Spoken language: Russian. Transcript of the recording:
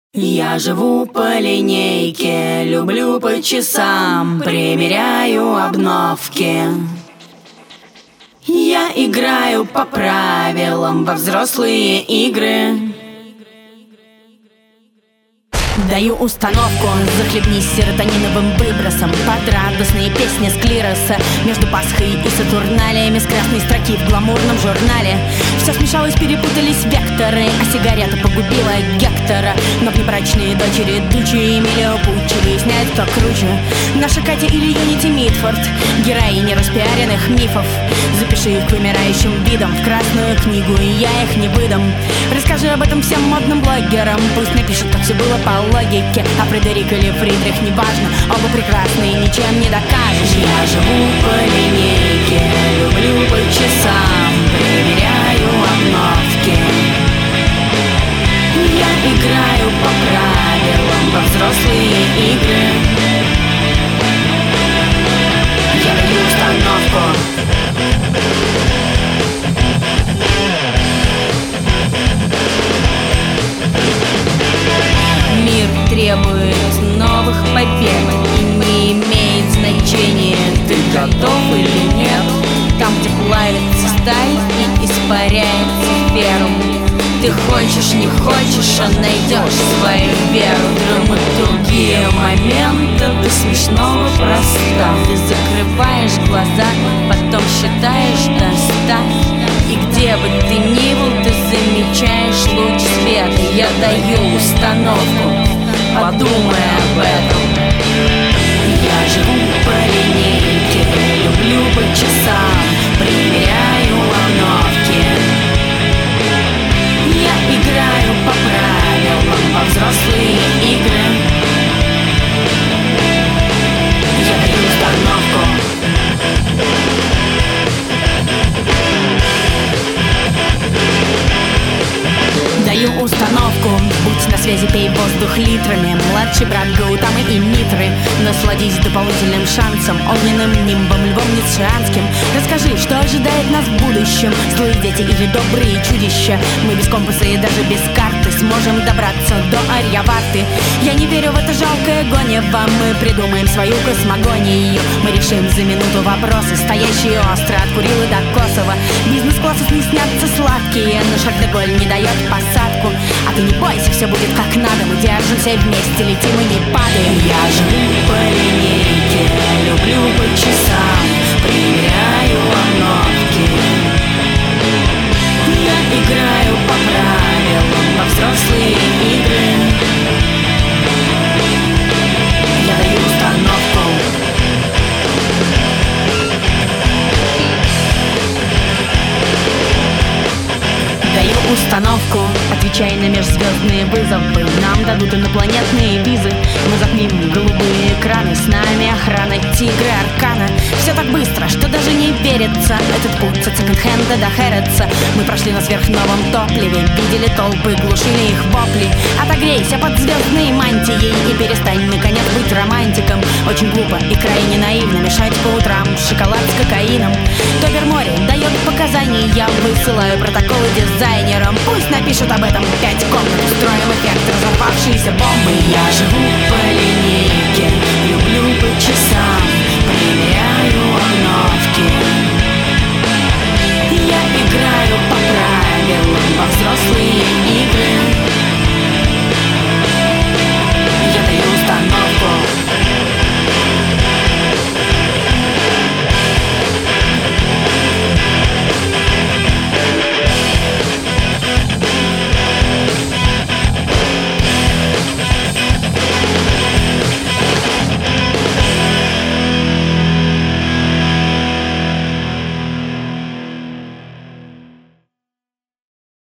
Я живу по линейке, люблю по часам, примеряю обновки. Я играю по правилам во взрослые игры. Даю установку, захлебнись серотониновым выбросом под радостные песни склероса. Между Пасхой и Сатурналиями с красной строки в гламурном журнале. Все смешалось, перепутались векторы, а сигарета погубила Гектора. Но внебрачные дочери Дучи и Эмилио Пуччи выясняют, кто круче: наша Катя или Юнити Митфорд, героини распиаренных мифов. Запиши их вымирающим видом в красную книгу, и я их не выдам. Расскажи об этом всем модным блогерам, пусть напишут, как все было по логике. А Фредерик или Фридрих, неважно, оба прекрасные, ничем не докажешь. Я живу по линейке, люблю по часам, проверяю обновки. Я играю по правилам во взрослые игры. Я даю установку. Мир требует новых побед, и не имеет значения, ты готов или нет. Там, где плавится сталь и испаряется ферм, ты хочешь, не хочешь, а найдешь свою веру. Драматургия момента до смешного проста. Ты закрываешь глаза, потом считаешь до 100. И где бы ты ни был, ты замечаешь луч света. Я даю установку, подумай об этом. Я живу по линейке, люблю по часам, примеряю обновки. Я играю по правилам во взрослые игры. Я даю установку. Даю установку, будь на связи, пей воздух литрами. Младший брат Гаутамы и Митры. Насладись дополнительным шансом, огненным нимбом, львом ницшеанским. Расскажи, что ожидает нас в будущем, злые дети или добрые чудища. Мы без компаса и даже без карты сможем добраться до Арьяварты. Я не верю в это жалкое гонево, мы придумаем свою космогонию. Мы решим за минуту вопросы, стоящие остро от Курилы до Косово. Бизнес-классов не снятся сладкие, но Шарль-де-Голь не дает посадку. А ты не бойся, все будет как надо, мы держимся вместе, летим и не падаем. Я живу по линейке, люблю по часам, примеряю обновки. Я играю по правилам во взрослые игры. Я даю установку. Даю установку, отвечай на межзвездные вызовы. Нам дадут инопланетные визы. Мы затмим голубые экраны, с нами охрана Тигры Аркана. Все так быстро, что даже не верится. Этот путь от секонд-хенда до Хэрротса. Мы прошли на сверхновом топливе, видели толпы, глушили их вопли. Отогрейся под звездной мантией и перестань, наконец, быть романтиком. Очень глупо и крайне наивно мешать по утрам шоколад с кокаином. Тобермори дает показания, я высылаю протоколы дизайнерам. Пусть напишут об этом 5 комнат, устроим эффект разорвавшейся бомбы. Я живу по линейке, люблю по часам, примеряю обновки. Я играю по правилам во взрослые игры.